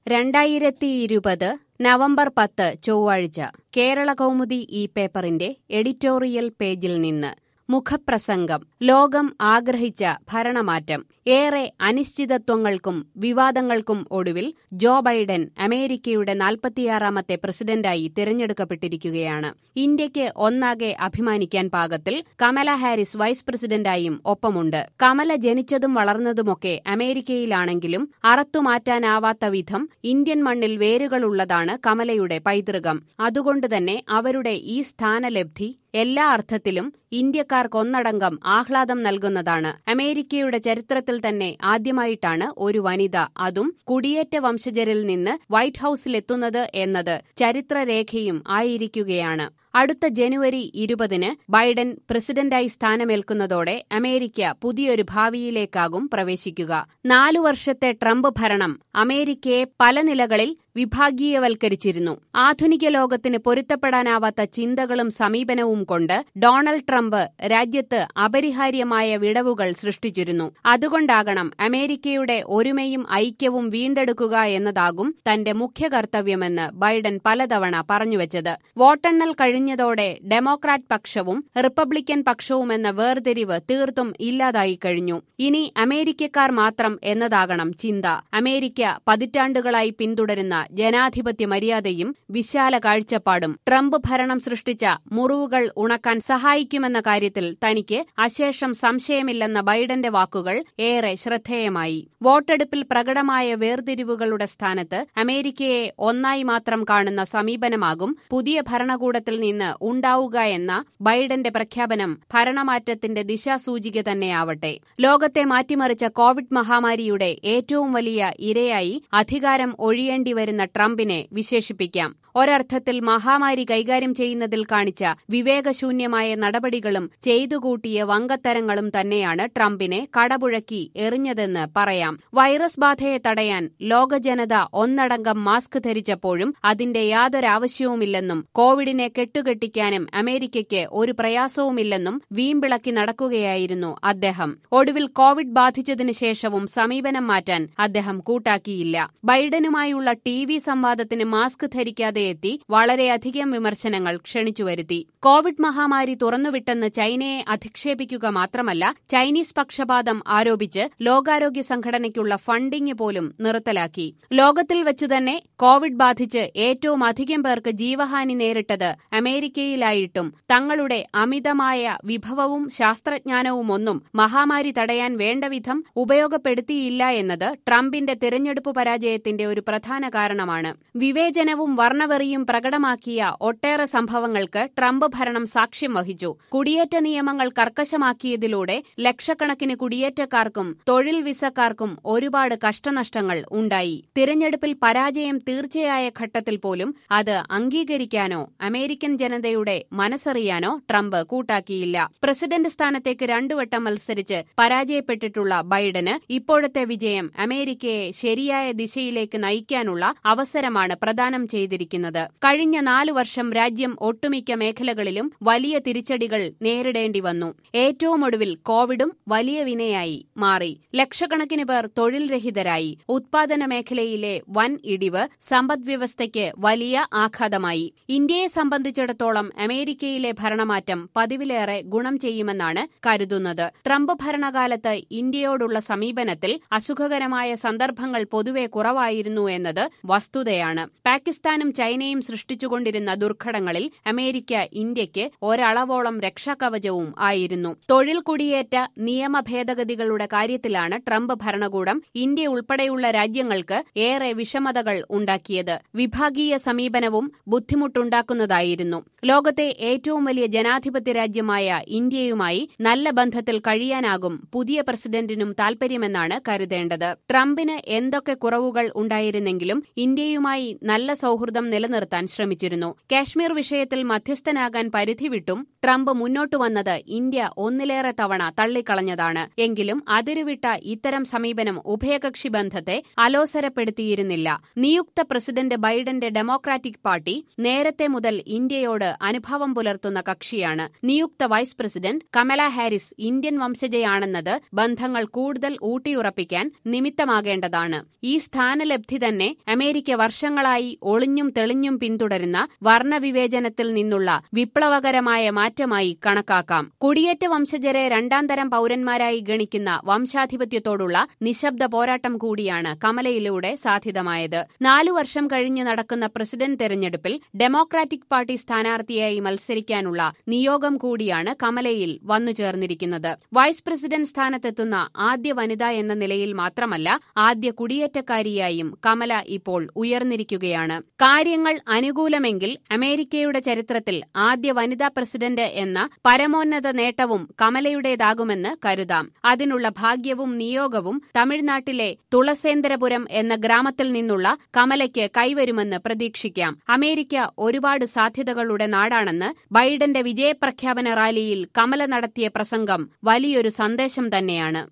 2020 November 10 ചൊവ്വാഴ്ച കേരളകൗമുദി ഈ പേപ്പറിന്റെ എഡിറ്റോറിയൽ പേജിൽ നിന്ന് മുഖപ്രസംഗം. ലോകം ആഗ്രഹിച്ച ഭരണമാറ്റം. ഏറെ അനിശ്ചിതത്വങ്ങൾക്കും വിവാദങ്ങൾക്കും ഒടുവിൽ ജോ ബൈഡൻ അമേരിക്കയുടെ 46ാമത്തെ പ്രസിഡന്റായി തിരഞ്ഞെടുക്കപ്പെട്ടിരിക്കുകയാണ്. ഇന്ത്യയ്ക്ക് ഒന്നാകെ അഭിമാനിക്കാൻ പാകത്തിൽ കമല ഹാരിസ് വൈസ് പ്രസിഡന്റായും ഒപ്പമുണ്ട്. കമല ജനിച്ചതും വളർന്നതുമൊക്കെ അമേരിക്കയിലാണെങ്കിലും അറത്തുമാറ്റാനാവാത്ത വിധം ഇന്ത്യൻ മണ്ണിൽ വേരുകളുള്ളതാണ് കമലയുടെ പൈതൃകം. അതുകൊണ്ടുതന്നെ അവരുടെ ഈ സ്ഥാനലബ്ധി എല്ലാ അർത്ഥത്തിലും ഇന്ത്യക്കാർക്കൊന്നടങ്കം ആഹ്ലാദം നൽകുന്നതാണ്. അമേരിക്കയുടെ ചരിത്രത്തിൽ തന്നെ ആദ്യമായിട്ടാണ് ഒരു വനിത, അതും കുടിയേറ്റ വംശജരിൽ നിന്ന് വൈറ്റ് ഹൌസിലെത്തുന്നത് എന്നത് ചരിത്രരേഖയും ആയിരിക്കുകയാണ്. അടുത്ത ജനുവരി 20 ബൈഡൻ പ്രസിഡന്റായി സ്ഥാനമേൽക്കുന്നതോടെ അമേരിക്ക പുതിയൊരു ഭാവിയിലേക്കാകും പ്രവേശിക്കുക. 4 വർഷത്തെ ട്രംപ് ഭരണം അമേരിക്കയെ പല നിലകളിൽ വിഭാഗീയവൽക്കരിച്ചിരുന്നു. ആധുനിക ലോകത്തിന് പൊരുത്തപ്പെടാനാവാത്ത ചിന്തകളും സമീപനവും കൊണ്ട് ഡൊണാൾഡ് ട്രംപ് രാജ്യത്ത് അപരിഹാര്യമായ വിടവുകൾ സൃഷ്ടിച്ചിരുന്നു. അതുകൊണ്ടാകണം അമേരിക്കയുടെ ഒരുമയും ഐക്യവും വീണ്ടെടുക്കുക എന്നതാകും തന്റെ മുഖ്യ കർത്തവ്യമെന്ന് ബൈഡൻ പലതവണ പറഞ്ഞുവച്ചത്. വോട്ടെണ്ണൽ കഴിഞ്ഞതോടെ ഡെമോക്രാറ്റ് പക്ഷവും റിപ്പബ്ലിക്കൻ പക്ഷവുമെന്ന വേർതിരിവ് തീർത്തും ഇല്ലാതായി കഴിഞ്ഞു. ഇനി അമേരിക്കക്കാർ മാത്രം എന്നതാകണം ചിന്ത. അമേരിക്ക പതിറ്റാണ്ടുകളായി പിന്തുടരുന്ന ജനാധിപത്യ മര്യാദയും വിശാല കാഴ്ചപ്പാടും ട്രംപ് ഭരണം സൃഷ്ടിച്ച മുറിവുകൾ ഉണക്കാൻ സഹായിക്കുമെന്ന കാര്യത്തിൽ തനിക്ക് അശേഷം സംശയമില്ലെന്ന ബൈഡന്റെ വാക്കുകൾ ഏറെ ശ്രദ്ധേയമായി. വോട്ടെടുപ്പിൽ പ്രകടമായ വേർതിരിവുകളുടെ സ്ഥാനത്ത് അമേരിക്കയെ ഒന്നായി മാത്രം കാണുന്ന സമീപനമാകും പുതിയ ഭരണകൂടത്തിൽ നിന്ന് ഉണ്ടാവുക എന്ന ബൈഡന്റെ പ്രഖ്യാപനം ഭരണമാറ്റത്തിന്റെ ദിശാസൂചിക തന്നെയാവട്ടെ. ലോകത്തെ മാറ്റിമറിച്ച കോവിഡ് മഹാമാരിയുടെ ഏറ്റവും വലിയ ഇരയായി അധികാരം ഒഴിയേണ്ടിവരുന്ന ട്രംപിനെ വിശേഷിപ്പിക്കാം. ഒരർത്ഥത്തിൽ മഹാമാരി കൈകാര്യം ചെയ്യുന്നതിൽ കാണിച്ച വിവേകശൂന്യമായ നടപടികളും ചെയ്തുകൂട്ടിയ വങ്കത്തരങ്ങളും തന്നെയാണ് ട്രംപിനെ കടപുഴക്കി എറിഞ്ഞതെന്ന് പറയാം. വൈറസ് ബാധയെ തടയാൻ ലോകജനത ഒന്നടങ്കം മാസ്ക് ധരിച്ചപ്പോഴും അതിന്റെ യാതൊരാവശ്യവുമില്ലെന്നും കോവിഡിനെ കെട്ടുകെട്ടിക്കാനും അമേരിക്കയ്ക്ക് ഒരു പ്രയാസവുമില്ലെന്നും വീമ്പിളക്കി നടക്കുകയായിരുന്നു അദ്ദേഹം. ഒടുവിൽ കോവിഡ് ബാധിച്ചതിനു ശേഷവും സമീപനം മാറ്റാൻ അദ്ദേഹം കൂട്ടാക്കിയില്ല. ബൈഡനുമായുള്ള ടിവി സംവാദത്തിന് മാസ്ക് ധരിക്കാതെ എത്തി വളരെയധികം വിമർശനങ്ങൾ ക്ഷണിച്ചുവരുത്തി. കോവിഡ് മഹാമാരി തുറന്നുവിട്ടെന്ന് ചൈനയെ അധിക്ഷേപിക്കുക മാത്രമല്ല, ചൈനീസ് പക്ഷപാതം ആരോപിച്ച് ലോകാരോഗ്യ സംഘടനയ്ക്കുള്ള ഫണ്ടിംഗ് പോലും നിർത്തലാക്കി. ലോകത്തിൽ വെച്ചുതന്നെ കോവിഡ് ബാധിച്ച് ഏറ്റവും അധികം പേർക്ക് ജീവഹാനി നേരിട്ടത് അമേരിക്കയിലായിട്ടും തങ്ങളുടെ അമിതമായ വിഭവവും ശാസ്ത്രജ്ഞാനവുമൊന്നും മഹാമാരി തടയാൻ വേണ്ടവിധം ഉപയോഗപ്പെടുത്തിയില്ല എന്നത് ട്രംപിന്റെ തിരഞ്ഞെടുപ്പ് പരാജയത്തിന്റെ ഒരു പ്രധാന കാരണമാണ്. വിവേചനവും വർണ്ണവെറിയും പ്രകടമാക്കിയ ഒട്ടേറെ സംഭവങ്ങൾക്ക് ട്രംപ് ഭരണം സാക്ഷ്യം വഹിച്ചു. കുടിയേറ്റ നിയമങ്ങൾ കർക്കശമാക്കിയതിലൂടെ ലക്ഷക്കണക്കിന് കുടിയേറ്റക്കാർക്കും തൊഴിൽ വിസക്കാർക്കും ഒരുപാട് കഷ്ടനഷ്ടങ്ങൾ ഉണ്ടായി. തിരഞ്ഞെടുപ്പിൽ പരാജയം തീർച്ചയായ ഘട്ടത്തിൽ പോലും അത് അംഗീകരിക്കാനോ അമേരിക്കൻ ജനതയുടെ മനസ്സറിയാനോ ട്രംപ് കൂട്ടാക്കിയില്ല. പ്രസിഡന്റ് സ്ഥാനത്തേക്ക് 2 വട്ടം മത്സരിച്ച് പരാജയപ്പെട്ടിട്ടുള്ള ബൈഡന് ഇപ്പോഴത്തെ വിജയം അമേരിക്കയെ ശരിയായ ദിശയിലേക്ക് നയിക്കാനുള്ള അവസരമാണ് പ്രദാനം ചെയ്തിരിക്കുന്നത്. കഴിഞ്ഞ 4 വർഷം രാജ്യം ഒട്ടുമിക്ക മേഖലകളിലും വലിയ തിരിച്ചടികൾ നേരിടേണ്ടി വന്നു. ഏറ്റവും ഒടുവിൽ കോവിഡും വലിയ വിനയായി മാറി. ലക്ഷക്കണക്കിന് പേർ തൊഴിൽ രഹിതരായി. ഉത്പാദന മേഖലയിലെ വൻ ഇടിവ് സമ്പദ്വ്യവസ്ഥയ്ക്ക് വലിയ ആഘാതമായി. ഇന്ത്യയെ സംബന്ധിച്ചിടത്തോളം അമേരിക്കയിലെ ഭരണമാറ്റം പതിവിലേറെ ഗുണം ചെയ്യുമെന്നാണ് കരുതുന്നത്. ട്രംപ് ഭരണകാലത്ത് ഇന്ത്യയോടുള്ള സമീപനത്തിൽ അസുഖകരമായ സന്ദർഭങ്ങൾ പൊതുവെ കുറവായിരുന്നു എന്നത് വസ്തുതയാണ്. പാകിസ്ഥാനും ചൈനയും സൃഷ്ടിച്ചുകൊണ്ടിരുന്ന ദുർഘടങ്ങളിൽ അമേരിക്ക ഇന്ത്യയ്ക്ക് ഒരളവോളം രക്ഷാകവചവും ആയിരുന്നു. തൊഴിൽ കുടിയേറ്റ നിയമ ഭേദഗതികളുടെ കാര്യത്തിലാണ് ട്രംപ് ഭരണകൂടം ഇന്ത്യ ഉൾപ്പെടെയുള്ള രാജ്യങ്ങൾക്ക് ഏറെ വിഷമതകൾ ഉണ്ടാക്കിയത്. വിഭാഗീയ സമീപനവും ബുദ്ധിമുട്ടുണ്ടാക്കുന്നതായിരുന്നു. ലോകത്തെ ഏറ്റവും വലിയ ജനാധിപത്യ രാജ്യമായ ഇന്ത്യയുമായി നല്ല ബന്ധത്തിൽ കഴിയാനാകും പുതിയ പ്രസിഡന്റിനും താൽപര്യമെന്നാണ് കരുതേണ്ടത്. ട്രംപിന് എന്തൊക്കെ കുറവുകൾ ഉണ്ടായിരുന്നെങ്കിലും ഇന്ത്യയുമായി നല്ല സൌഹൃദം നിലനിർത്താൻ ശ്രമിച്ചിരുന്നു. കാശ്മീർ വിഷയത്തിൽ മധ്യസ്ഥനാകാൻ പരിധിവിട്ടും ട്രംപ് മുന്നോട്ടു വന്നത് ഇന്ത്യ ഒന്നിലേറെ തവണ തള്ളിക്കളഞ്ഞതാണ്. എങ്കിലും അതിരുവിട്ട ഇത്തരം സമീപനം ഉഭയകക്ഷി ബന്ധത്തെ അലോസരപ്പെടുത്തിയിരുന്നില്ല. നിയുക്ത പ്രസിഡന്റ് ബൈഡന്റെ ഡെമോക്രാറ്റിക് പാർട്ടി നേരത്തെ മുതൽ ഇന്ത്യയെ അമേരിക്കയോട് അനുഭാവം പുലർത്തുന്ന കക്ഷിയാണ്. നിയുക്ത vice president Kamala Harris Indian വംശജയാണെന്നത് ബന്ധങ്ങൾ കൂടുതൽ ഊട്ടിയുറപ്പിക്കാൻ നിമിത്തമാകേണ്ടതാണ്. ഈ സ്ഥാനലബ്ധി തന്നെ അമേരിക്ക വർഷങ്ങളായി ഒളിഞ്ഞും തെളിഞ്ഞും പിന്തുടരുന്ന വർണ്ണവിവേചനത്തിൽ നിന്നുള്ള വിപ്ലവകരമായ മാറ്റമായി കണക്കാക്കാം. കുടിയേറ്റ വംശജരെ രണ്ടാംതരം പൌരന്മാരായി ഗണിക്കുന്ന വംശാധിപത്യത്തോടുള്ള നിശബ്ദ പോരാട്ടം കൂടിയാണ് കമലയിലൂടെ സാധ്യതമായത്. 4 വർഷം കഴിഞ്ഞ് നടക്കുന്ന പ്രസിഡന്റ് തെരഞ്ഞെടുപ്പിൽ ഡെമോക്രാറ്റിക് പാർട്ടി സ്ഥാനാർത്ഥിയായി മത്സരിക്കാനുള്ള നിയോഗം കൂടിയാണ് കമലയിൽ വന്നുചേർന്നിരിക്കുന്നത്. വൈസ് പ്രസിഡന്റ് സ്ഥാനത്തെത്തുന്ന ആദ്യ വനിത എന്ന നിലയിൽ മാത്രമല്ല, ആദ്യ കുടിയേറ്റക്കാരിയായും കമല ഇപ്പോൾ ഉയർന്നിരിക്കുകയാണ്. കാര്യങ്ങൾ അനുകൂലമെങ്കിൽ അമേരിക്കയുടെ ചരിത്രത്തിൽ ആദ്യ വനിതാ പ്രസിഡന്റ് എന്ന പരമോന്നത നേട്ടവും കമലയുടേതാകുമെന്ന് കരുതാം. അതിനുള്ള ഭാഗ്യവും നിയോഗവും തമിഴ്നാട്ടിലെ തുളസേന്ദ്രപുരം എന്ന ഗ്രാമത്തിൽ നിന്നുള്ള കമലയ്ക്ക് കൈവരുമെന്ന് പ്രതീക്ഷിക്കാം. അമേരിക്ക ഒരുപാട് സാധ്യതകളുടെ നാടാണെന്ന് ബൈഡന്റെ വിജയപ്രഖ്യാപന റാലിയിൽ കമല നടത്തിയ പ്രസംഗം വലിയൊരു സന്ദേശം തന്നെയാണ്.